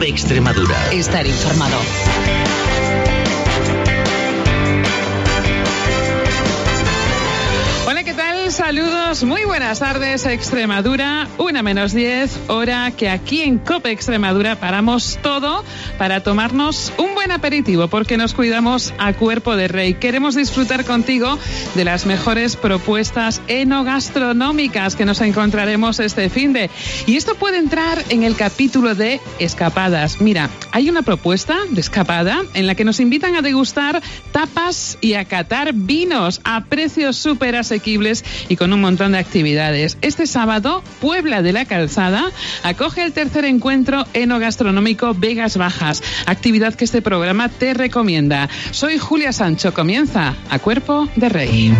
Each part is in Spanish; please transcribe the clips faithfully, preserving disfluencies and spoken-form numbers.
Extremadura. Estar informado. Hola, ¿qué tal? Saludos, muy buenas tardes, Extremadura, una menos diez, hora que aquí en COPE Extremadura paramos todo para tomarnos un buen aperitivo, porque nos cuidamos a cuerpo de rey. Queremos disfrutar contigo de las mejores propuestas enogastronómicas que nos encontraremos este finde. Y esto puede entrar en el capítulo de escapadas. Mira, hay una propuesta de escapada en la que nos invitan a degustar tapas y a catar vinos a precios súper asequibles y con un montón de actividades. Este sábado, Puebla de la Calzada acoge el tercer encuentro enogastronómico Vegas Bajas, actividad que este programa te recomienda. Soy Julia Sancho, comienza A Cuerpo de Rey.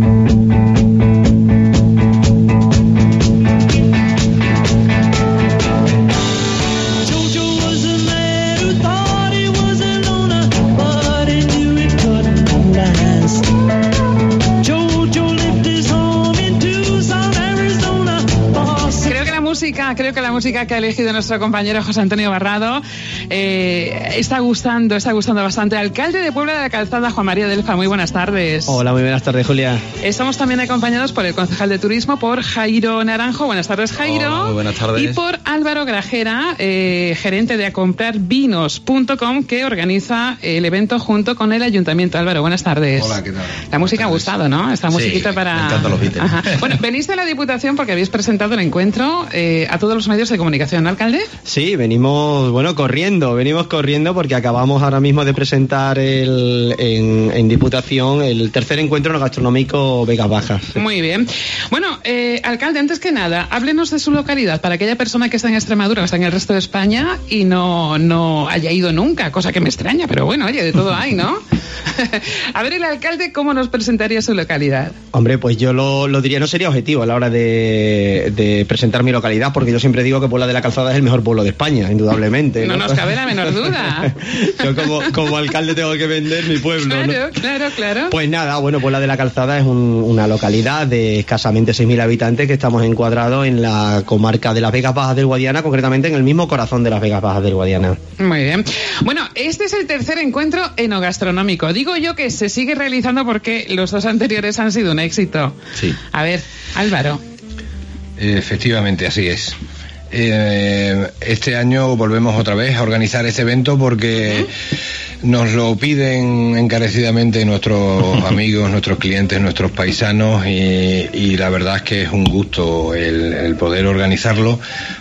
Creo que la música que ha elegido nuestro compañero José Antonio Barrado eh, está gustando, está gustando bastante. Alcalde de Puebla de la Calzada, Juan María Delfa, muy buenas tardes. Hola, muy buenas tardes, Julia. Estamos también acompañados por el concejal de Turismo, por Jairo Naranjo. Buenas tardes, Jairo. Hola, muy buenas tardes. Y por Álvaro Grajera, eh, gerente de a comprar vinos punto com, que organiza el evento junto con el Ayuntamiento. Álvaro, buenas tardes. Hola, ¿qué tal? La música ha gustado, ¿no? Esta sí, musiquita para... me encantan los Beatles. Ajá. Bueno, venís de la Diputación porque habéis presentado el encuentro eh, a todos los medios de comunicación, ¿no, alcalde? Sí, venimos, bueno, corriendo, venimos corriendo porque acabamos ahora mismo de presentar el, en, en Diputación el tercer encuentro gastronómico Vegas Bajas. Muy bien. Bueno, eh, alcalde, antes que nada, háblenos de su localidad para aquella persona que está en Extremadura o está en el resto de España y no, no haya ido nunca, cosa que me extraña, pero bueno, oye, de todo hay, ¿no? A ver, el alcalde, ¿cómo nos presentaría su localidad? Hombre, pues yo lo, lo diría, no sería objetivo a la hora de, de presentar mi localidad, porque yo siempre digo que Puebla de la Calzada es el mejor pueblo de España, indudablemente. No, no nos cabe la menor duda. Yo como, como alcalde tengo que vender mi pueblo. Claro, ¿no? claro, claro. Pues nada, bueno, Puebla de la Calzada es un, una localidad de escasamente seis mil habitantes que estamos encuadrados en la comarca de las Vegas Bajas del Guadiana, concretamente en el mismo corazón de las Vegas Bajas del Guadiana. Muy bien. Bueno, este es el tercer encuentro enogastronómico. Digo yo que se sigue realizando porque los dos anteriores han sido un éxito. Sí. A ver, Álvaro. Efectivamente, así es. Eh, este año volvemos otra vez a organizar este evento porque ¿Mm? nos lo piden encarecidamente nuestros amigos, nuestros clientes, nuestros paisanos y, y la verdad es que es un gusto el, el poder organizarlo,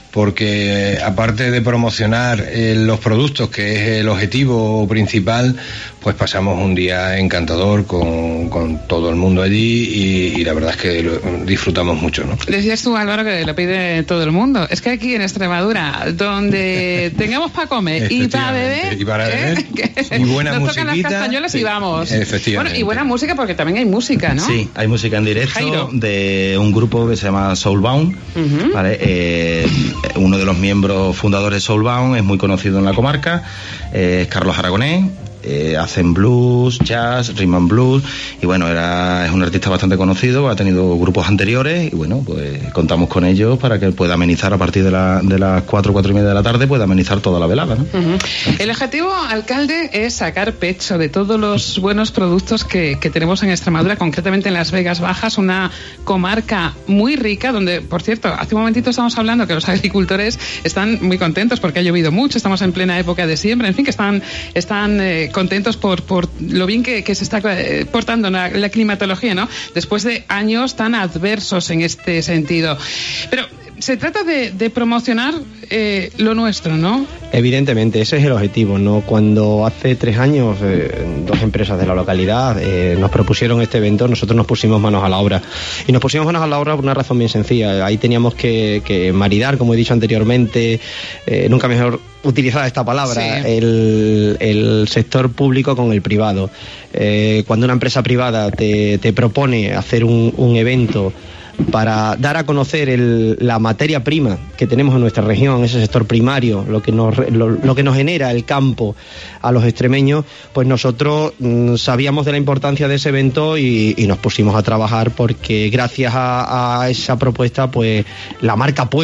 porque aparte de promocionar eh, los productos, que es el objetivo principal, pues pasamos un día encantador con, con todo el mundo allí y, y la verdad es que lo, disfrutamos mucho, ¿no? Decías tú, Álvaro, que lo pide todo el mundo. Es que aquí en Extremadura, donde tengamos para comer y para beber, y para beber, ¿eh? y buena nos musiquita, tocan las castañuelas sí, y vamos. Efectivamente. Bueno, y buena música porque también hay música, ¿no? Sí, hay música en directo Jairo. De un grupo que se llama Soulbound, uh-huh. ¿vale? Eh, uno de los miembros fundadores de Soulbound es muy conocido en la comarca, eh, es Carlos Aragonés. Eh, hacen blues, jazz, rhythm and blues y bueno, era, es un artista bastante conocido, ha tenido grupos anteriores y bueno, pues contamos con ellos para que pueda amenizar a partir de, la, de las cuatro, cuatro y media de la tarde, pueda amenizar toda la velada, ¿no? Uh-huh. El objetivo, alcalde, es sacar pecho de todos los buenos productos que, que tenemos en Extremadura, concretamente en las Vegas Bajas, una comarca muy rica donde, por cierto, hace un momentito estamos hablando que los agricultores están muy contentos porque ha llovido mucho, estamos en plena época de siembra, en fin, que están, están eh, contentos por, por lo bien que, que se está eh, portando la, la climatología, ¿no? Después de años tan adversos en este sentido. Pero se trata de, de promocionar eh, lo nuestro, ¿no? Evidentemente, ese es el objetivo, ¿no? Cuando hace tres años eh, dos empresas de la localidad eh, nos propusieron este evento, nosotros nos pusimos manos a la obra. Y nos pusimos manos a la obra por una razón bien sencilla. Ahí teníamos que, que maridar, como he dicho anteriormente, eh, nunca mejor utilizada esta palabra, sí. el, el sector público con el privado. Eh, cuando una empresa privada te, te propone hacer un, un evento para dar a conocer el, la materia prima que tenemos en nuestra región, ese sector primario, lo que nos lo, lo que nos genera el campo a los extremeños, pues nosotros mmm, sabíamos de la importancia de ese evento y, y nos pusimos a trabajar porque gracias a, a esa propuesta, pues la marca Puebla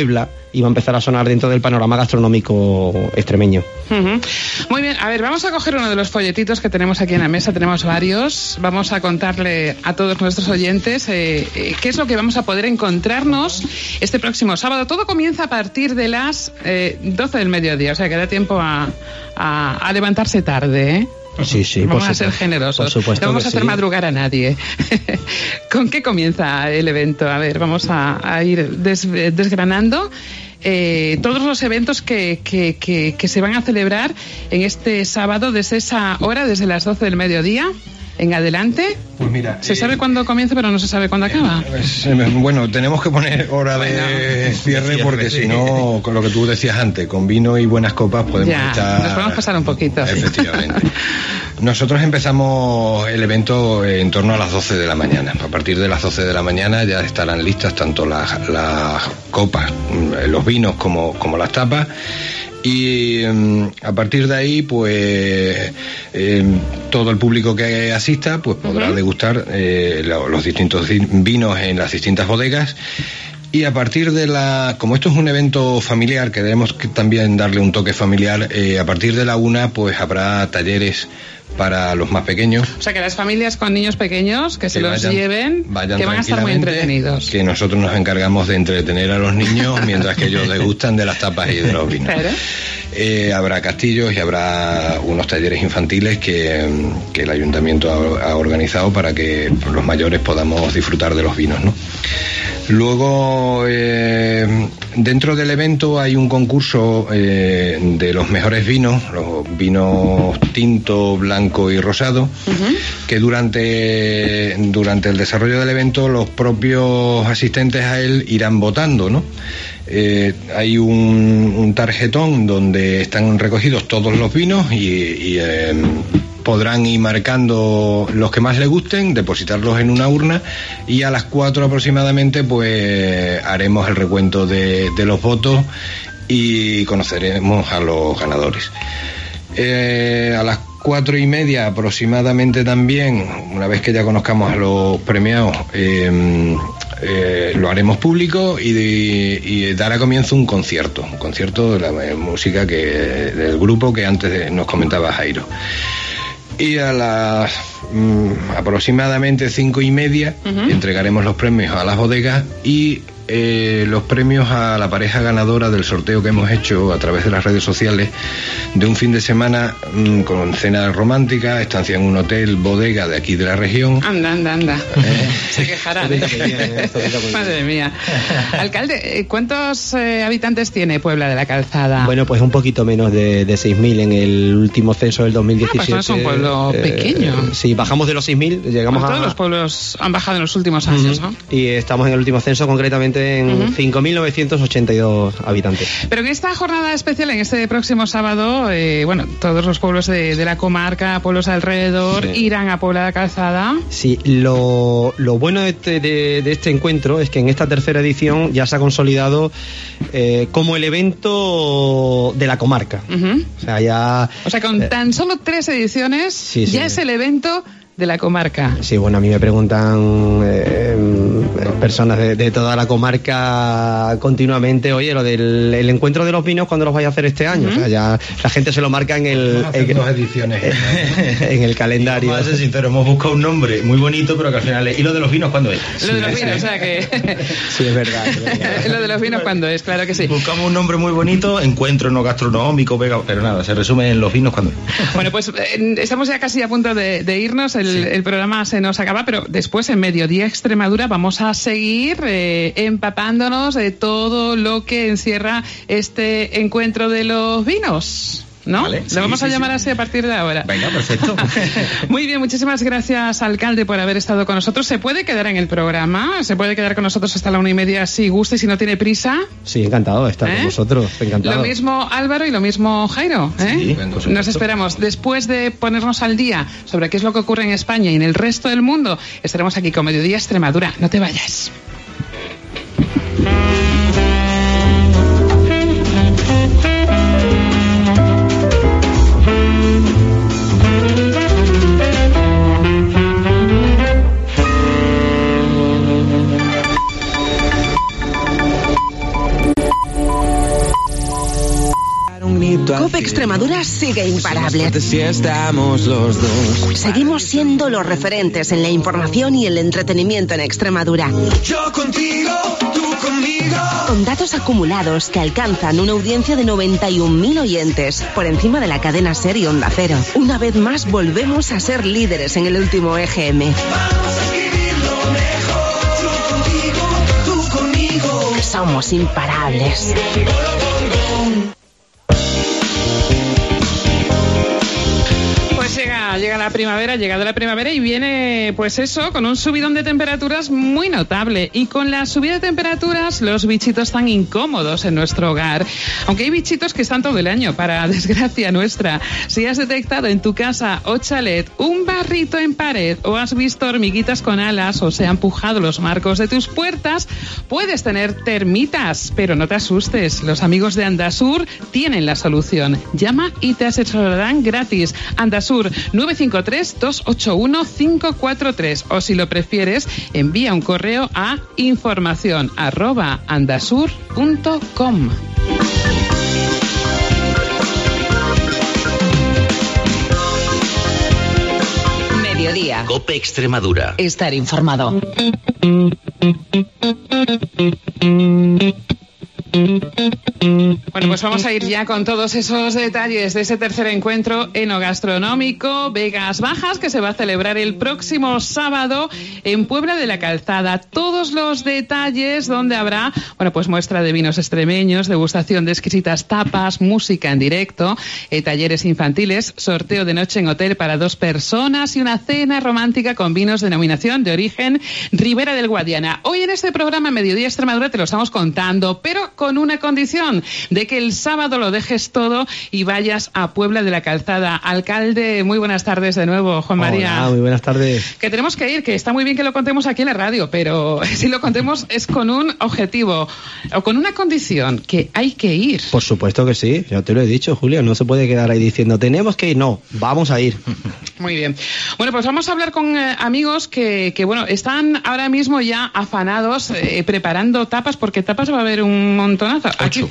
iba a empezar a sonar dentro del panorama gastronómico extremeño. Uh-huh. Muy bien, a ver, vamos a coger uno de los folletitos que tenemos aquí en la mesa, tenemos varios, vamos a contarle a todos nuestros oyentes eh, eh, qué es lo que vamos a poder encontrarnos este próximo sábado. Todo comienza a partir de las eh, doce del mediodía, o sea que da tiempo a, a, a levantarse tarde, ¿eh? Sí, sí, vamos por a ser generosos. Por supuesto, no vamos que a hacer sí. madrugar a nadie. ¿Con qué comienza el evento? A ver, vamos a, a ir des, desgranando eh, todos los eventos que, que, que, que se van a celebrar en este sábado desde esa hora, desde las doce del mediodía en adelante. Pues mira, se eh, sabe cuándo comienza, pero no se sabe cuándo acaba. Eh, bueno, tenemos que poner hora de Bueno. cierre porque si no, con lo que tú decías antes, con vino y buenas copas podemos Ya, estar... nos podemos pasar un poquito. Efectivamente. Nosotros empezamos el evento en torno a las doce de la mañana. A partir de las doce de la mañana ya estarán listas tanto las, las copas, los vinos como, como las tapas. Y um, a partir de ahí, pues eh, todo el público que asista pues podrá uh-huh. degustar eh, los distintos vinos en las distintas bodegas. Y a partir de la, como esto es un evento familiar, queremos que también darle un toque familiar, eh, a partir de la una pues habrá talleres para los más pequeños. O sea que las familias con niños pequeños que, que se los vayan, lleven, vayan que van a estar muy entretenidos. Que nosotros nos encargamos de entretener a los niños mientras que ellos degustan de las tapas y de los vinos. Claro. Eh, habrá castillos y habrá unos talleres infantiles que, que el ayuntamiento ha, ha organizado para que los mayores podamos disfrutar de los vinos, ¿no? Luego, eh, dentro del evento hay un concurso eh, de los mejores vinos, los vinos tinto, blanco y rosado, uh-huh. que durante, durante el desarrollo del evento los propios asistentes a él irán votando, ¿no? Eh, hay un, un tarjetón donde están recogidos todos los vinos y, y eh, podrán ir marcando los que más les gusten, depositarlos en una urna y a las cuatro aproximadamente pues haremos el recuento de, de los votos y conoceremos a los ganadores. Eh, a las cuatro y media aproximadamente también, una vez que ya conozcamos a los premiados, eh, eh, lo haremos público y, de, y dará comienzo un concierto, un concierto de la música que del grupo que antes nos comentaba Jairo. Y a las mm, aproximadamente cinco y media uh-huh. entregaremos los premios a las bodegas y eh, los premios a la pareja ganadora del sorteo que hemos hecho a través de las redes sociales de un fin de semana mmm, con cena romántica, estancia en un hotel bodega de aquí de la región. Anda, anda, anda. Eh. Se quejarán. ¿eh? Madre mía. Alcalde, ¿cuántos eh, habitantes tiene Puebla de la Calzada? Bueno, pues un poquito menos de, de seis mil en el último censo del dos mil diecisiete. Ah, pues no es un pueblo eh, pequeño. Sí, bajamos de los seis mil, llegamos bueno, a... Todos los pueblos han bajado en los últimos años, uh-huh. ¿no? Y estamos en el último censo concretamente en uh-huh. cinco mil novecientos ochenta y dos habitantes. Pero en esta jornada especial, en este próximo sábado, eh, bueno, todos los pueblos de, de la comarca, pueblos alrededor, sí. irán a Puebla de la Calzada. Sí, lo, lo bueno de este, de, de este encuentro es que en esta tercera edición ya se ha consolidado eh, como el evento de la comarca. Uh-huh. O sea, ya... O sea, con eh, tan solo tres ediciones, sí, sí, ya sí. es el evento de la comarca. Sí, bueno, a mí me preguntan eh, personas de, de toda la comarca continuamente, oye, lo del el encuentro de los vinos, ¿cuándo los vais a hacer este año? Uh-huh. O sea, ya la gente se lo marca en el... En, dos ediciones. En, en el calendario. Vamos a ser sinceros, hemos buscado un nombre muy bonito, pero que al final es... ¿Y lo de los vinos cuándo es? Lo de los vinos, o sea que... Sí, es verdad. Es verdad. Lo de los vinos cuándo es, claro que sí. Buscamos un nombre muy bonito, encuentro no gastronómico, pero nada, se resume en los vinos cuando es. Bueno, pues eh, estamos ya casi a punto de, de irnos, el, sí. el programa se nos acaba, pero después en Mediodía Extremadura vamos a seguir eh, empapándonos de todo lo que encierra este encuentro de los vinos, ¿no? Vale, Le sí, vamos sí, a llamar sí. así a partir de ahora. Venga, perfecto. Muy bien, muchísimas gracias, alcalde, por haber estado con nosotros. Se puede quedar en el programa, se puede quedar con nosotros hasta la una y media si gusta y si no tiene prisa. Sí, encantado de estar ¿Eh? con vosotros, encantado. Lo mismo Álvaro y lo mismo Jairo. ¿eh? Sí, nos esperamos. Después de ponernos al día sobre qué es lo que ocurre en España y en el resto del mundo, estaremos aquí con Mediodía Extremadura. No te vayas. Extremadura sigue imparable. Seguimos siendo los referentes en la información y el entretenimiento en Extremadura. Yo contigo, tú conmigo. Con datos acumulados que alcanzan una audiencia de noventa y un mil oyentes, por encima de la cadena SER y Onda Cero. Una vez más volvemos a ser líderes en el último E G M. Vamos a escribir lo mejor. Yo contigo, tú conmigo. Somos imparables. Llega, llega la primavera, llega de la primavera y viene, pues eso, con un subidón de temperaturas muy notable. Y con la subida de temperaturas, los bichitos están incómodos en nuestro hogar. Aunque hay bichitos que están todo el año, para desgracia nuestra. Si has detectado en tu casa o chalet un barrito en pared, o has visto hormiguitas con alas, o se han pujado los marcos de tus puertas, puedes tener termitas. Pero no te asustes, los amigos de Andasur tienen la solución. Llama y te asesorarán gratis. Andasur nueve cinco tres, dos ocho uno, cinco cuatro tres, o si lo prefieres, envía un correo a información arroba andasur punto com. Mediodía. COPE Extremadura. Estar informado. Bueno, pues vamos a ir ya con todos esos detalles de ese tercer encuentro enogastronómico Vegas Bajas, que se va a celebrar el próximo sábado en Puebla de la Calzada. Todos los detalles, donde habrá, bueno, pues muestra de vinos extremeños, degustación de exquisitas tapas, música en directo, eh, talleres infantiles, sorteo de noche en hotel para dos personas y una cena romántica con vinos denominación de origen Ribera del Guadiana. Hoy en este programa Mediodía Extremadura te lo estamos contando, pero con una condición, de que el sábado lo dejes todo y vayas a Puebla de la Calzada. Alcalde, muy buenas tardes de nuevo, Juan María. Hola, muy buenas tardes. Que tenemos que ir, que está muy bien que lo contemos aquí en la radio, pero si lo contemos es con un objetivo o con una condición, que hay que ir. Por supuesto que sí, ya te lo he dicho, Julio, no se puede quedar ahí diciendo tenemos que ir, no, vamos a ir. Muy bien. Bueno, pues vamos a hablar con eh, amigos que, que, bueno, están ahora mismo ya afanados eh, preparando tapas, porque tapas va a haber un montonazo. Aquí,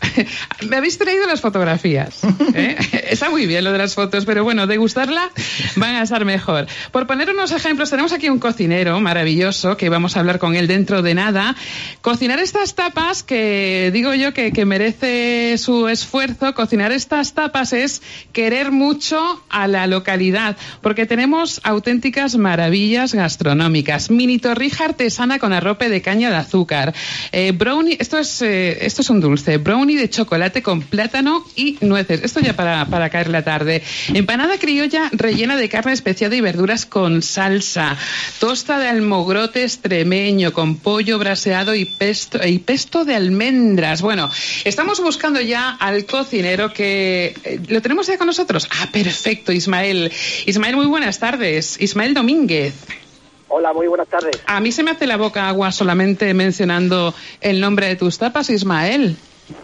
me habéis traído las fotografías, ¿eh? Está muy bien lo de las fotos, pero bueno, degustarla van a estar mejor. Por poner unos ejemplos, tenemos aquí un cocinero maravilloso que vamos a hablar con él dentro de nada. Cocinar estas tapas, que digo yo que, que merece su esfuerzo, cocinar estas tapas es querer mucho a la localidad, porque tenemos auténticas maravillas gastronómicas. Mini torrija artesana con arrope de caña de azúcar, eh, brownie, esto es eh, esto es un dulce, brownie de chocolate con plátano y nueces, esto ya para, para caer la tarde. Empanada criolla rellena de carne especiada y verduras con salsa, tosta de almogrote extremeño con pollo braseado y pesto, y pesto de almendras. Bueno, estamos buscando ya al cocinero, que eh, lo tenemos ya con nosotros. Ah, perfecto, Ismael. Ismael, muy buenas tardes. Ismael Domínguez. Hola, muy buenas tardes. A mí se me hace la boca agua solamente mencionando el nombre de tus tapas, Ismael.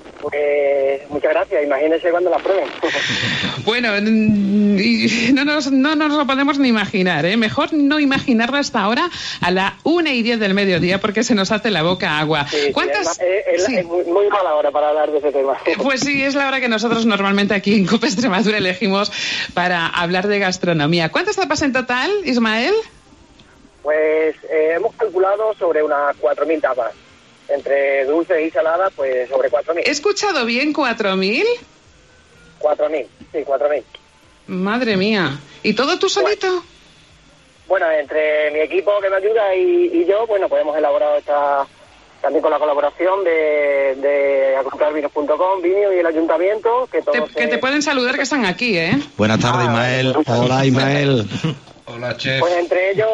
Pues muchas gracias, imagínense cuando la prueben. Bueno, no nos, no nos lo podemos ni imaginar, ¿eh? Mejor no imaginarlo hasta ahora a la una y diez del mediodía, porque se nos hace la boca agua. Sí, ¿cuántas? Sí, es, es, sí. es muy, muy mala hora para hablar de ese tema. Pues sí, es la hora que nosotros normalmente aquí en COPE Extremadura elegimos para hablar de gastronomía. ¿Cuántas tapas en total, Ismael? Pues eh, hemos calculado sobre unas cuatro mil tapas. Entre dulces y saladas, pues sobre cuatro mil. ¿He escuchado bien cuatro mil? cuatro mil, sí, cuatro mil. Madre mía. ¿Y todo tú solito? Bueno, bueno, entre mi equipo que me ayuda y, y yo, bueno, pues hemos elaborado esta, también con la colaboración de, de agrupcarvinos punto com, Vinio y el Ayuntamiento. Que, todos te, se... que te pueden saludar, que están aquí, ¿eh? Buenas tardes, ah, Ismael. Hola, Ismael. Hola, chef. Pues entre ellos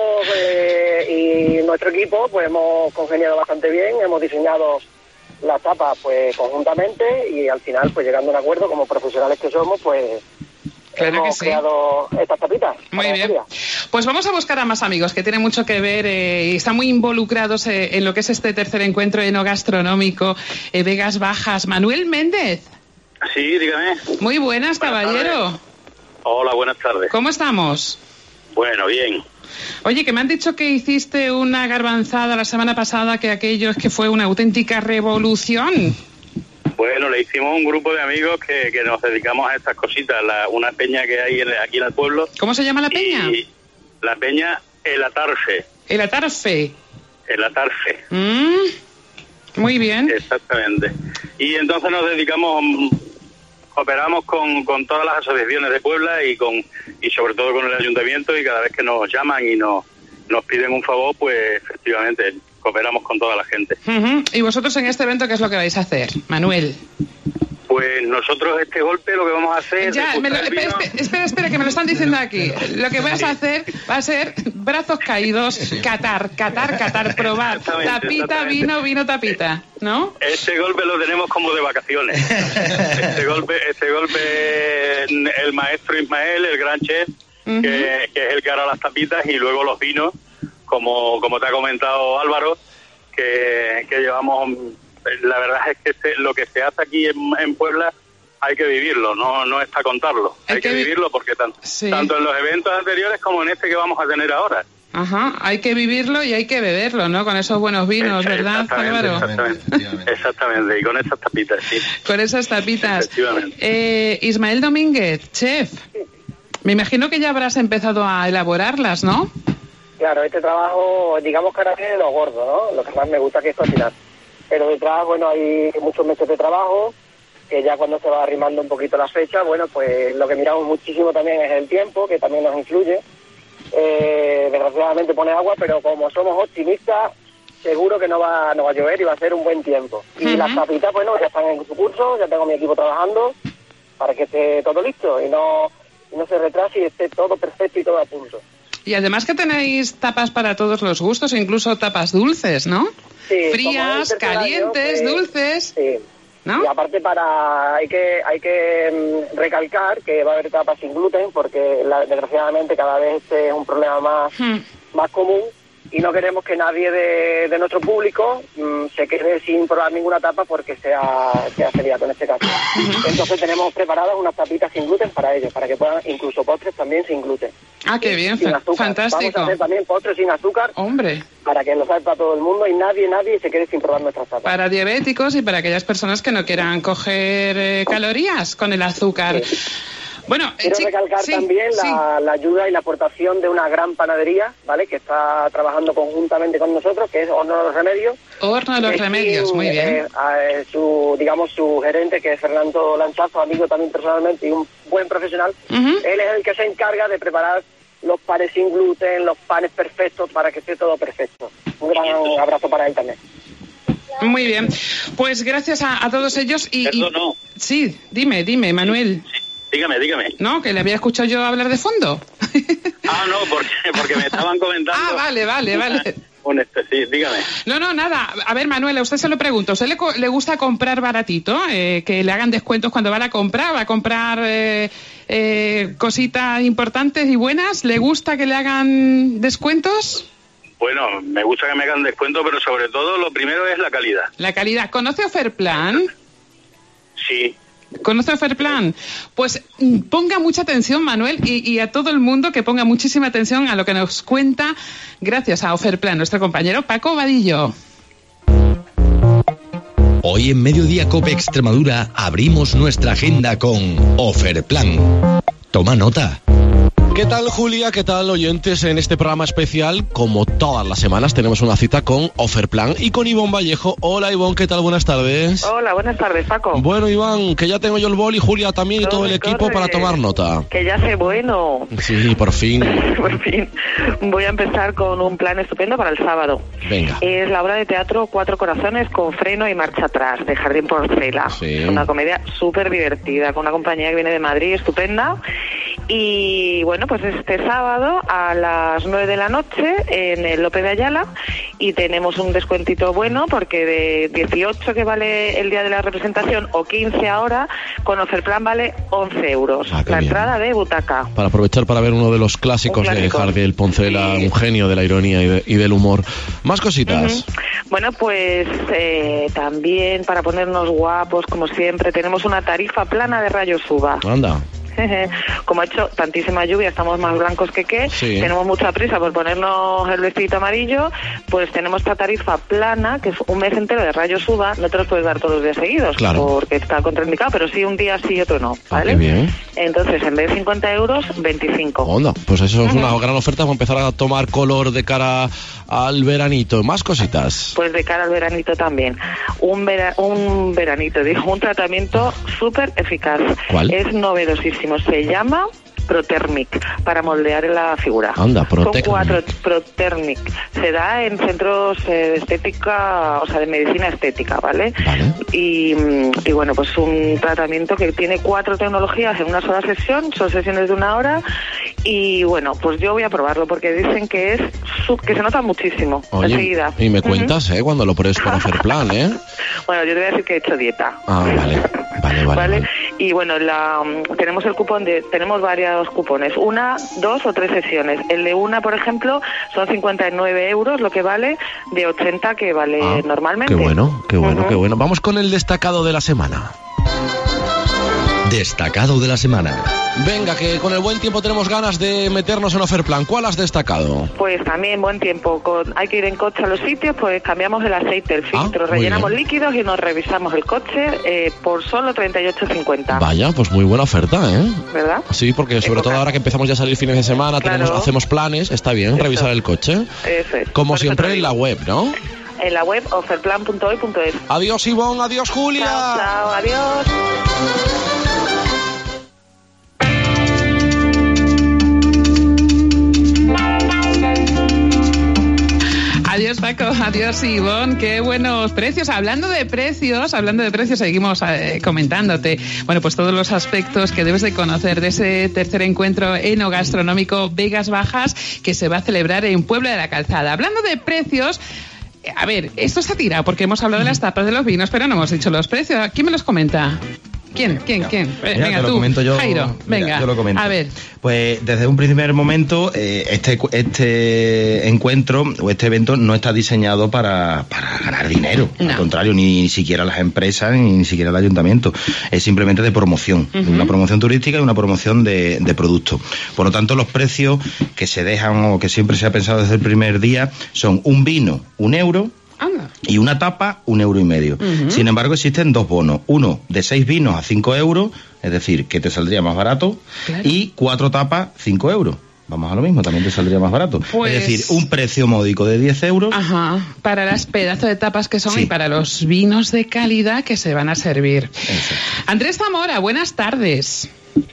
eh, y nuestro equipo, pues hemos congeniado bastante bien, hemos diseñado las tapas pues conjuntamente y al final, pues llegando a un acuerdo, como profesionales que somos, pues claro hemos que sí. creado estas tapitas. Muy bien. Pues vamos a buscar a más amigos que tienen mucho que ver eh, y están muy involucrados eh, en lo que es este tercer encuentro enogastronómico eh, Vegas Bajas. Manuel Méndez. Sí, dígame. Muy buenas, buenas caballero. Tardes. Hola, buenas tardes. ¿Cómo estamos? Bueno, bien. Oye, que me han dicho que hiciste una garbanzada la semana pasada, que aquello es que fue una auténtica revolución. Bueno, le hicimos un grupo de amigos que, que nos dedicamos a estas cositas, la, una peña que hay en, aquí en el pueblo. ¿Cómo se llama la peña? Y la peña El Atarfe. El Atarfe. El Atarfe. Mm, muy bien. Exactamente. Y entonces nos dedicamos, operamos con, con todas las asociaciones de Puebla y con y sobre todo con el ayuntamiento, y cada vez que nos llaman y nos, nos piden un favor, pues efectivamente cooperamos con toda la gente. Uh-huh. ¿Y vosotros en este evento qué es lo que vais a hacer, Manuel? Pues nosotros este golpe lo que vamos a hacer... Ya, me lo, espera, espera, espera, espera, que me lo están diciendo aquí. Lo que vas a hacer va a ser brazos caídos, catar, catar, catar, probar. Tapita, vino, vino, tapita, ¿no? Este golpe lo tenemos como de vacaciones. Este golpe, este golpe, el maestro Ismael, el gran chef, uh-huh. que, que es el que hará las tapitas, y luego los vinos, como, como te ha comentado Álvaro, que, que llevamos... La verdad es que se, lo que se hace aquí en, en Puebla hay que vivirlo, no no es para contarlo. Hay, hay que, que vivirlo porque tanto, sí. tanto en los eventos anteriores como en este que vamos a tener ahora. Ajá, hay que vivirlo y hay que beberlo, ¿no? Con esos buenos vinos, ¿verdad, Álvaro? Exactamente, exactamente, y con esas tapitas, sí. Con esas tapitas. Eh, Ismael Domínguez, chef, me imagino que ya habrás empezado a elaborarlas, ¿no? Claro, este trabajo, digamos que ahora viene lo gordo, ¿no? Lo que más me gusta que es cocinar. Pero detrás, bueno, hay muchos meses de trabajo, que ya cuando se va arrimando un poquito la fecha, bueno, pues lo que miramos muchísimo también es el tiempo, que también nos influye. Eh, desgraciadamente pone agua, pero como somos optimistas, seguro que no va, no va a llover y va a ser un buen tiempo. Y uh-huh. las tapitas, bueno, ya están en su curso, ya tengo mi equipo trabajando para que esté todo listo y no, y no se retrase y esté todo perfecto y todo a punto. Y además que tenéis tapas para todos los gustos, incluso tapas dulces, ¿no? Sí, frías, calientes, pues, dulces. Sí. ¿No? Y aparte para hay que hay que um, recalcar que va a haber tapas sin gluten, porque la, desgraciadamente cada vez este es un problema más hmm. más común, y no queremos que nadie de, de nuestro público um, se quede sin probar ninguna tapa porque sea sea celíaco en este caso. Uh-huh. Entonces tenemos preparadas unas tapitas sin gluten para ellos, para que puedan, incluso postres también sin gluten. Ah, qué bien, sin azúcar. Fantástico. Vamos a hacer también postres sin azúcar. Hombre. Para que lo sepa todo el mundo y nadie, nadie se quede sin probar nuestras tapas. Para diabéticos y para aquellas personas que no quieran coger eh, calorías con el azúcar. Sí. Bueno, quiero eh, recalcar sí, también la, sí. la ayuda y la aportación de una gran panadería, ¿vale? Que está trabajando conjuntamente con nosotros, que es Horno de los Remedios. Horno de los Remedios, muy bien. Eh, eh, su, digamos, su gerente, que es Fernando Lanchazo, amigo también personalmente y un buen profesional, uh-huh. él es el que se encarga de preparar los panes sin gluten, los panes perfectos, para que esté todo perfecto. Un gran abrazo para él también. Muy bien, pues gracias a, a todos ellos y, y... no. Sí, dime, dime, Manuel. Sí, sí. Dígame, dígame. No, que le había escuchado yo hablar de fondo. Ah, no, porque, porque me estaban comentando. Ah, vale, vale, vale. Un este, sí, dígame. No, no, nada. A ver, Manuel, a usted se lo pregunto. ¿A usted le, le gusta comprar baratito? Eh, que le hagan descuentos cuando va a comprar, va a comprar eh, eh, cositas importantes y buenas. ¿Le gusta que le hagan descuentos? Bueno, me gusta que me hagan descuentos, pero sobre todo lo primero es la calidad. La calidad. ¿Conoce Oferplan? Sí. ¿Conoce Oferplan? Pues ponga mucha atención, Manuel, y, y a todo el mundo que ponga muchísima atención a lo que nos cuenta, gracias a Oferplan, nuestro compañero Paco Vadillo. Hoy en Mediodía Cope Extremadura abrimos nuestra agenda con Oferplan. Toma nota. ¿Qué tal, Julia? ¿Qué tal, oyentes? En este programa especial, como todas las semanas, tenemos una cita con Oferplan y con Ivonne Vallejo. Hola, Ivonne, ¿qué tal? Buenas tardes. Hola, buenas tardes, Paco. Bueno, Iván, que ya tengo yo el boli, Julia también, y todo el equipo corre, para tomar nota. Que ya sé bueno. Sí, por fin. Por fin. Voy a empezar con un plan estupendo para el sábado. Venga. Es la obra de teatro Cuatro Corazones con freno y marcha atrás, de Jardín Porcela. Sí. Es una comedia súper divertida, con una compañía que viene de Madrid, estupenda. Y bueno, pues este sábado a las nueve de la noche en el López de Ayala, y tenemos un descuentito bueno porque de dieciocho que vale el día de la representación o quince ahora, con Oferplan vale once euros. Ah, la bien. Entrada de butaca. Para aprovechar para ver uno de los clásicos clásico. de Jardín Porcela, Sí. un genio de la ironía y, de, y del humor. Más cositas. Uh-huh. Bueno, pues eh, también para ponernos guapos, como siempre, tenemos una tarifa plana de rayos U V A. Anda. como ha hecho tantísima lluvia, estamos más blancos que qué, Sí. tenemos mucha prisa por ponernos el vestidito amarillo, pues tenemos esta tarifa plana, que es un mes entero de rayos U V A, no te los puedes dar todos los días seguidos, Claro. porque está contraindicado, pero sí un día sí y otro no, Ah, ¿vale? qué bien. Entonces, en vez de cincuenta euros, veinticinco. Onda, pues eso es una gran oferta para empezar a tomar color de cara al veranito. Más cositas. Pues de cara al veranito también. Un, vera- un veranito, digo, un tratamiento súper eficaz. ¿Cuál? Es novedosísimo. Se llama Protermic, para moldear la figura. Anda, Son Protermic. cuatro, Protermic. Se da en centros eh, de estética, o sea, de medicina estética, ¿vale? Vale. Y, mm, y bueno, pues un tratamiento que tiene cuatro tecnologías en una sola sesión, son sesiones de una hora, y bueno, pues yo voy a probarlo porque dicen que es su- que se nota muchísimo Oye, enseguida. y me Ujú. cuentas, ¿eh? Cuando lo pruebes por hacer plan, ¿eh? Bueno, yo te voy a decir que he hecho dieta. Ah, vale. Vale, vale. ¿Vale? vale. Y bueno, la, mm, tenemos el cupón de, tenemos varios cupones, una, dos o tres sesiones. El de una, por ejemplo, son cincuenta y nueve euros, lo que vale, de ochenta que vale Ah, normalmente. Qué bueno, qué bueno, Ujú. qué bueno. Vamos con el destacado de la semana. Destacado de la semana. Venga, que con el buen tiempo tenemos ganas de meternos en Oferplan. ¿Cuál has destacado? Pues también buen tiempo, con, hay que ir en coche a los sitios, pues cambiamos el aceite, el filtro, Ah, muy rellenamos bien. líquidos y nos revisamos el coche eh, por solo treinta y ocho cincuenta. Vaya, pues muy buena oferta, ¿eh? ¿Verdad? Sí, porque sobre todo ahora que empezamos ya a salir fines de semana, Claro. tenemos, hacemos planes, está bien Eso. revisar el coche. Eso es. Como Por eso te siempre lo en la digo. web, ¿no? En la web oferplan punto hoy punto es. Adiós Ivonne, adiós Julia. Chao, chao, adiós. Adiós Paco, adiós Ivonne, qué buenos precios. Hablando de precios, hablando de precios, seguimos eh, comentándote, bueno, pues todos los aspectos que debes de conocer de ese tercer encuentro enogastronómico Vegas Bajas que se va a celebrar en Puebla de la Calzada. Hablando de precios, eh, a ver, esto se ha tirado porque hemos hablado de las tapas de los vinos, pero no hemos dicho los precios. ¿Quién me los comenta? ¿Quién? ¿Quién? ¿Quién? Eh, Mira, venga te lo tú, comento yo. Jairo, Mira, venga, yo lo comento. a ver. Pues desde un primer momento, eh, este, este encuentro o este evento no está diseñado para, para ganar dinero. No. Al contrario, ni siquiera las empresas, ni siquiera el ayuntamiento. Es simplemente de promoción. Ujú. Una promoción turística y una promoción de, de productos. Por lo tanto, los precios que se dejan o que siempre se ha pensado desde el primer día son un vino, un euro, Anda. y una tapa, un euro y medio. Ujú. Sin embargo, existen dos bonos. Uno de seis vinos a cinco euros, es decir, que te saldría más barato, Claro. y cuatro tapas, cinco euros. Vamos a lo mismo, también te saldría más barato. Pues- Es decir, un precio módico de diez euros. Ajá, para las pedazos de tapas que son Sí. y para los vinos de calidad que se van a servir. Exacto. Andrés Zamora, buenas tardes.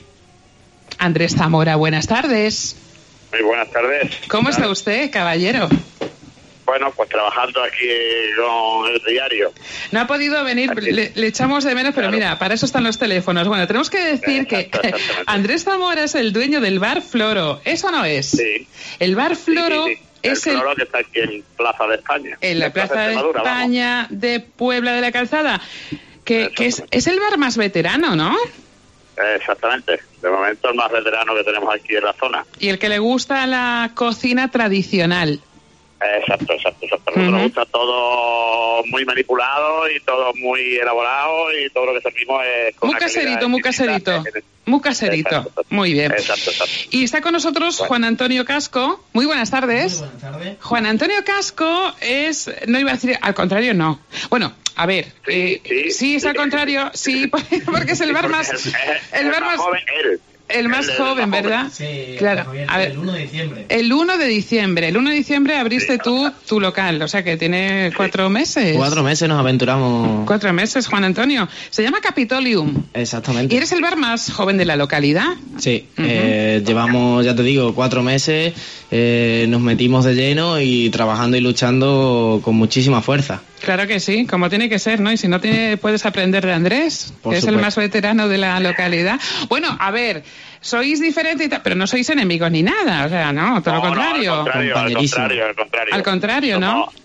Andrés Zamora, buenas tardes. Muy buenas tardes. ¿Cómo está usted, caballero? Bueno, pues trabajando aquí con el diario. No ha podido venir, Aquí. le, le echamos de menos, pero Claro. mira, para eso están los teléfonos. Bueno, tenemos que decir que Exacto, exactamente. Andrés Zamora es el dueño del Bar Floro. ¿Eso no es? Sí. El Bar Sí, Floro sí, sí. El es el... floro que está aquí en Plaza de España. en la Plaza de Extremadura, vamos. España de Puebla de la Calzada, que, que es, es el bar más veterano, ¿no? Eh, Exactamente. De momento el más veterano que tenemos aquí en la zona. Y el que le gusta la cocina tradicional. Eh, Exacto, exacto, exacto. A nosotros Ujú. nos gusta todo muy manipulado y todo muy elaborado y todo lo que servimos es con Muy una calidad caserito, muy exquisita. caserito. Muy caserito. Exacto, exacto. Muy bien. Exacto, exacto. Y está con nosotros Bueno. Juan Antonio Casco. Muy buenas tardes. Buenas tardes. Juan Antonio Casco es, no iba a decir, al contrario, no. Bueno, a ver, Sí, eh, sí, sí, es sí. al contrario, sí, porque es el bar más, Es- es- el es bar más, joven, él. el más Él es joven, más ¿verdad? Sí, Claro. Javier, A ver, el uno de diciembre. el uno de diciembre, el uno de diciembre abriste Sí. tú tu local, o sea que tiene cuatro meses. Cuatro meses nos aventuramos. Cuatro meses, Juan Antonio. Se llama Capitolium. Exactamente. ¿Y eres el bar más joven de la localidad? Sí, Ujú. eh, llevamos, ya te digo, cuatro meses, eh, nos metimos de lleno y trabajando y luchando con muchísima fuerza. Claro que sí, como tiene que ser, ¿no? Y si no tiene, puedes aprender de Andrés, Por que es el supuesto. más veterano de la localidad. Bueno, a ver, sois diferentes, y tal, pero no sois enemigos ni nada, o sea, no, todo lo No, no, contrario. al contrario, al Compañerísimo. contrario, al contrario. Al contrario, ¿no? Somos-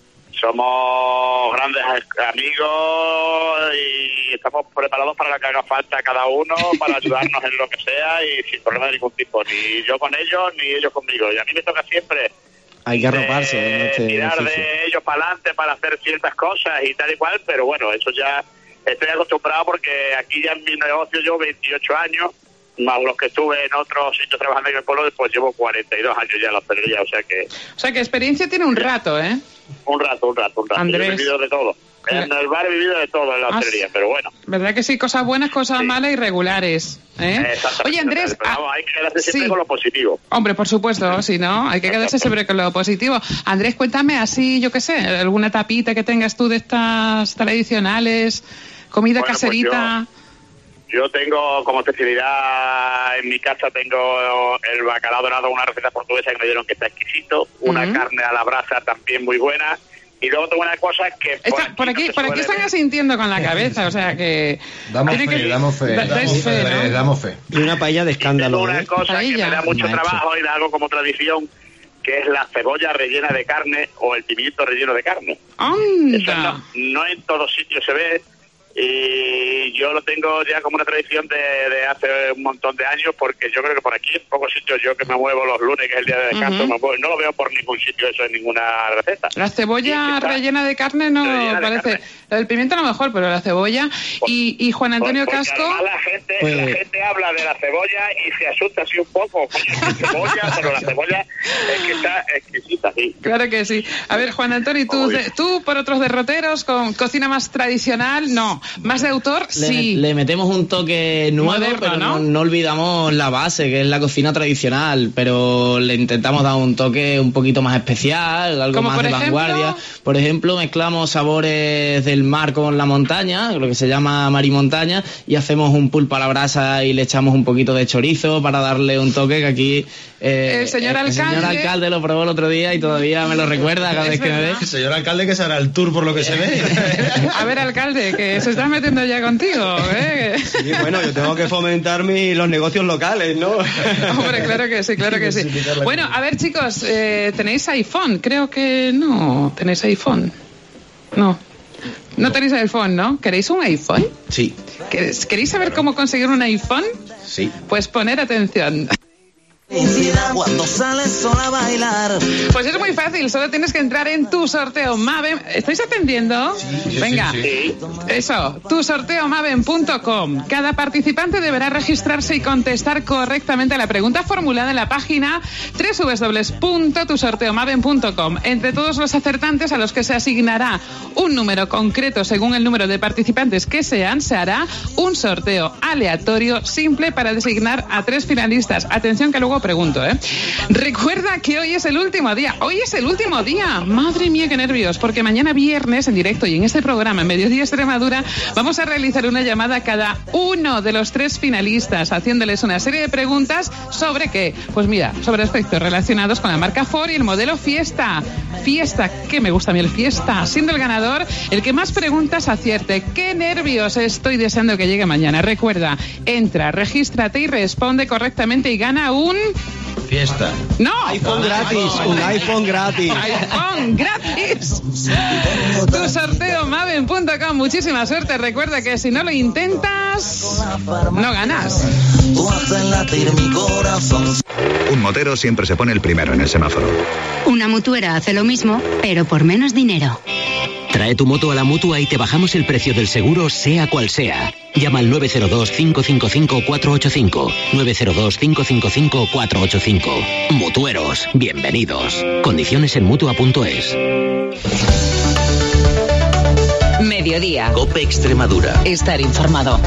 Somos grandes amigos y estamos preparados para lo que haga falta cada uno, para ayudarnos en lo que sea y sin problema de ningún tipo. Ni yo con ellos, ni ellos conmigo. Y a mí me toca siempre Hay que arroparse en eh, este tirar edificio. de ellos para adelante para hacer ciertas cosas y tal y cual, pero bueno, eso ya estoy acostumbrado porque aquí ya en mi negocio llevo veintiocho años más los que estuve en otros sitios trabajando en el pueblo, pues llevo cuarenta y dos años ya en la hostelería, o sea que... O sea que experiencia tiene un rato, ¿eh? Un rato, un rato, un rato. Andrés. Yo he vivido de todo. En el bar he vivido de todo en la hostelería, pero bueno. ¿Verdad que sí? Cosas buenas, cosas sí. malas y regulares. ¿eh? Oye, Andrés... Pero vamos, hay que quedarse siempre sí. con lo positivo. Hombre, por supuesto, si no, hay que quedarse siempre con lo positivo. Andrés, cuéntame así, yo qué sé, alguna tapita que tengas tú de estas tradicionales, comida bueno, caserita... Pues yo, yo tengo como especialidad en mi casa, tengo el bacalao dorado, una receta portuguesa que me dieron que está exquisito, una uh-huh. carne a la brasa también muy buena... Y luego tengo una cosa que... Por Esta, aquí, por aquí, no por aquí están asintiendo con la cabeza, o sea que... Damos fe, que, damos fe. Da, damos, fe, fe ¿no? damos fe. Y una paella de escándalo. Y una ¿eh? cosa paella. que me da mucho Maestro. trabajo y la hago como tradición, que es la cebolla rellena de carne o el pimiento relleno de carne. ¡Anda! Eso no, no en todos sitios se ve. Y yo lo tengo ya como una tradición de, de hace un montón de años, porque yo creo que por aquí en pocos sitios, yo que me muevo los lunes, que es el día de descanso, uh-huh. me muevo, no lo veo por ningún sitio eso en ninguna receta. La cebolla rellena de carne no parece... Carne. El pimiento a lo mejor, pero la cebolla... Por, y, y Juan Antonio por, Casco... La gente, pues... la gente habla de la cebolla y se asusta así un poco. La cebolla, pero la cebolla es que está exquisita, sí. Claro que sí. A ver, Juan Antonio, ¿tú, de, tú por otros derroteros, con cocina más tradicional? No. ¿Más de autor? Le, sí. Le metemos un toque nuevo, Moderno, pero no, no olvidamos la base, que es la cocina tradicional, pero le intentamos dar un toque un poquito más especial, algo más de ejemplo? vanguardia. Por ejemplo, mezclamos sabores del mar con la montaña, lo que se llama marimontaña, y hacemos un pulpo a la brasa y le echamos un poquito de chorizo para darle un toque que aquí... Eh, el señor el, alcalde... El señor alcalde lo probó el otro día y todavía me lo recuerda cada vez que me ve. El señor alcalde que se hará el tour por lo que se ve. A ver, alcalde, que se está metiendo ya contigo, ¿eh? Sí, bueno, yo tengo que fomentar mi, los negocios locales, ¿no? Hombre, claro que sí, claro que sí. Bueno, a ver, chicos, eh, ¿tenéis iPhone? Creo que no. ¿Tenéis iPhone? No. No tenéis iPhone, ¿no? ¿Queréis un iPhone? Sí. ¿Queréis saber cómo conseguir un iPhone? Sí. Pues poner atención. Cuando sales sola a bailar. Pues es muy fácil, solo tienes que entrar en tu sorteo Maven. ¿Estáis atendiendo? Sí, Venga, sí, sí. Eso, tu sorteo maven punto com. Cada participante deberá registrarse y contestar correctamente a la pregunta formulada en la página doble u doble u doble u punto tu sorteo maven punto com. Entre todos los acertantes a los que se asignará un número concreto según el número de participantes que sean, se hará un sorteo aleatorio simple para designar a tres finalistas. Atención que luego pregunto, ¿eh? Recuerda que hoy es el último día. Hoy es el último día. Madre mía, qué nervios. Porque mañana viernes, en directo y en este programa, en Mediodía Extremadura, vamos a realizar una llamada a cada uno de los tres finalistas, haciéndoles una serie de preguntas sobre qué. Pues mira, sobre aspectos relacionados con la marca Ford y el modelo Fiesta. Fiesta, que me gusta a mí el Fiesta. Siendo el ganador el que más preguntas acierte. ¡Qué nervios! Estoy deseando que llegue mañana. Recuerda, entra, regístrate y responde correctamente y gana un... Fiesta. No. iPhone gratis, un iPhone gratis. iPhone gratis. Tu sorteo maven punto com. Muchísima suerte. Recuerda que si no lo intentas, no ganas. Tú haces latir mi corazón. Un motero siempre se pone el primero en el semáforo. Una mutuera hace lo mismo, pero por menos dinero. Trae tu moto a la Mutua y te bajamos el precio del seguro, sea cual sea. Llama al nueve cero dos, cinco cinco cinco, cuatro ocho cinco. nueve cero dos, cinco cinco cinco, cuatro ocho cinco. Mutueros, bienvenidos. Condiciones en mutua punto es. Mediodía. COPE Extremadura. Estar informado.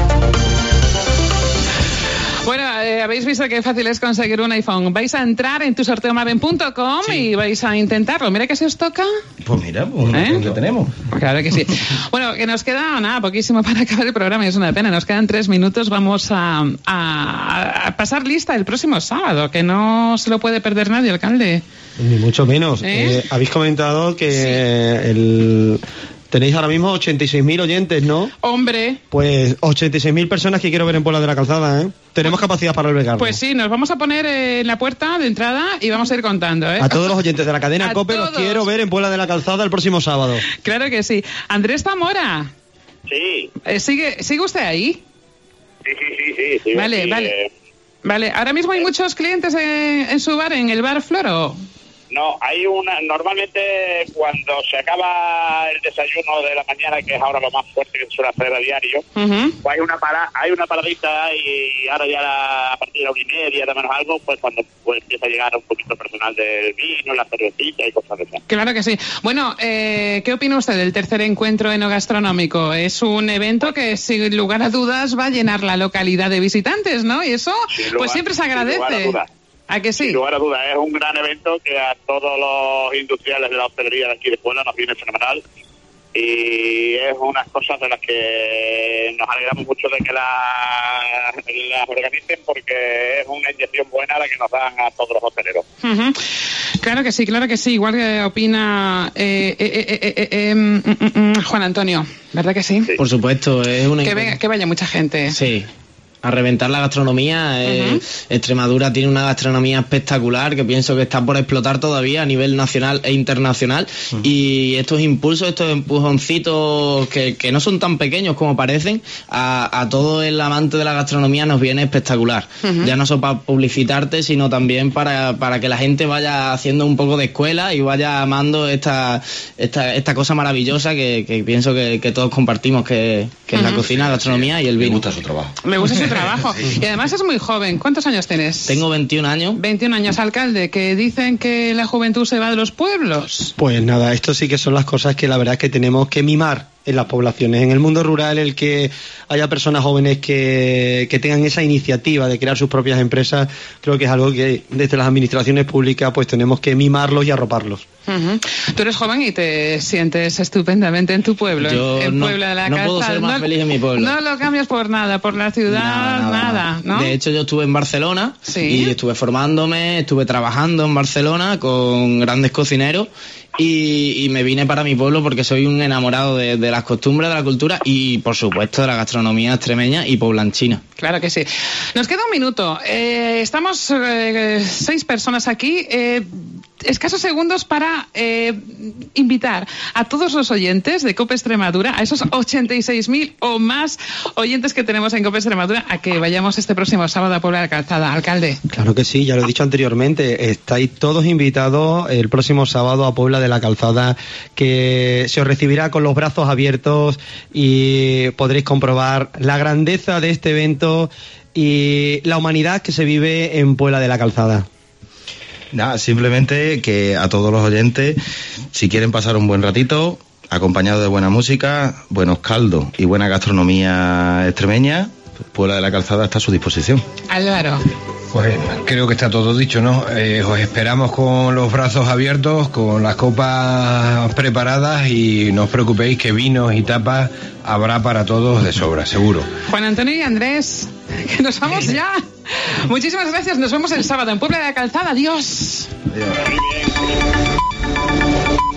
Bueno, eh, habéis visto qué fácil es conseguir un iPhone. Vais a entrar en tu sorteo maven punto com sí. y vais a intentarlo. Mira que se os toca. Pues mira, pues ¿Eh? lo tenemos. Claro que sí. Bueno, que nos queda nada, poquísimo para acabar el programa, es una pena. Nos quedan tres minutos. Vamos a, a, a pasar lista el próximo sábado, que no se lo puede perder nadie, alcalde. Ni mucho menos. ¿Eh? Eh, habéis comentado que sí. el... Tenéis ahora mismo ochenta y seis mil oyentes, ¿no? Hombre. Pues ochenta y seis mil personas que quiero ver en Puebla de la Calzada, ¿eh? Tenemos capacidad para albergarlo. Pues sí, nos vamos a poner en la puerta de entrada y vamos a ir contando, ¿eh? A todos los oyentes de la cadena a COPE todos. los quiero ver en Puebla de la Calzada el próximo sábado. Claro que sí. Andrés Zamora. Sí. Eh, ¿sigue, ¿Sigue usted ahí? Sí, sí, sí, sí. sí vale, sí, vale. Eh... Vale, ¿ahora mismo hay muchos clientes en, en su bar, en el bar Floro? No, hay una, normalmente cuando se acaba el desayuno de la mañana, que es ahora lo más fuerte que se suele hacer a diario, uh-huh. pues hay una para, hay una paradita y ahora ya la, a partir de la una y media, de menos algo, pues cuando pues, empieza a llegar un poquito personal del vino, la cervecita y cosas de esas. Claro que sí. Bueno, eh, ¿qué opina usted del tercer encuentro enogastronómico? Es un evento que sin lugar a dudas va a llenar la localidad de visitantes, ¿no? Y eso lugar, pues siempre se agradece. ¿A que sí? Sin lugar a dudas, es un gran evento que a todos los industriales de la hostelería de aquí de Puebla nos viene fenomenal y es unas cosas de las que nos alegramos mucho de que las la organicen porque es una inyección buena la que nos dan a todos los hosteleros. Uh-huh. Claro que sí, claro que sí, igual que opina eh, eh, eh, eh, eh, mm, mm, Juan Antonio, ¿verdad que sí? sí. Por supuesto, es una... Que, venga, que vaya mucha gente. Sí. A reventar la gastronomía. Uh-huh. eh, Extremadura tiene una gastronomía espectacular que pienso que está por explotar todavía a nivel nacional e internacional. Uh-huh. Y estos impulsos, estos empujoncitos que, que no son tan pequeños como parecen, a, a todo el amante de la gastronomía nos viene espectacular. Uh-huh. Ya no solo para publicitarte, sino también para, para que la gente vaya haciendo un poco de escuela y vaya amando esta, esta, esta cosa maravillosa que, que pienso que, que todos compartimos, que, que uh-huh. es la cocina, la gastronomía y el vino. Me gusta su trabajo. Me gusta su trabajo. Y además es muy joven. ¿Cuántos años tienes? Tengo veintiún años. veintiún años, alcalde, que dicen que la juventud se va de los pueblos. Pues nada, esto sí que son las cosas que la verdad es que tenemos que mimar en las poblaciones. En el mundo rural, el que haya personas jóvenes que, que tengan esa iniciativa de crear sus propias empresas, creo que es algo que desde las administraciones públicas pues tenemos que mimarlos y arroparlos. Uh-huh. Tú eres joven y te sientes estupendamente en tu pueblo, Yo en, en no, Puebla de la no Calzada. puedo ser más no, feliz en mi pueblo. No lo cambias por nada, por la ciudad, nada, nada, nada ¿no? De hecho, yo estuve en Barcelona ¿Sí? y estuve formándome, estuve trabajando en Barcelona con grandes cocineros. Y, y me vine para mi pueblo porque soy un enamorado de, de las costumbres, de la cultura y, por supuesto, de la gastronomía extremeña y poblanchina. Claro que sí. Nos queda un minuto. Eh, estamos eh, seis personas aquí. Eh, escasos segundos para eh, invitar a todos los oyentes de COPE Extremadura, a esos ochenta y seis mil o más oyentes que tenemos en COPE Extremadura, a que vayamos este próximo sábado a Puebla de la Calzada. Alcalde. Claro que sí, ya lo he dicho anteriormente. Estáis todos invitados el próximo sábado a Puebla de la Calzada, que se os recibirá con los brazos abiertos y podréis comprobar la grandeza de este evento y la humanidad que se vive en Puebla de la Calzada. Nada, simplemente que a todos los oyentes, si quieren pasar un buen ratito, acompañado de buena música, buenos caldos y buena gastronomía extremeña, Puebla de la Calzada está a su disposición. Álvaro. Pues creo que está todo dicho, ¿no? Eh, os esperamos con los brazos abiertos, con las copas preparadas y no os preocupéis que vinos y tapas habrá para todos de sobra, seguro. Juan Antonio y Andrés, que nos vamos ya. Muchísimas gracias, nos vemos el sábado en Puebla de la Calzada. Adiós. Adiós.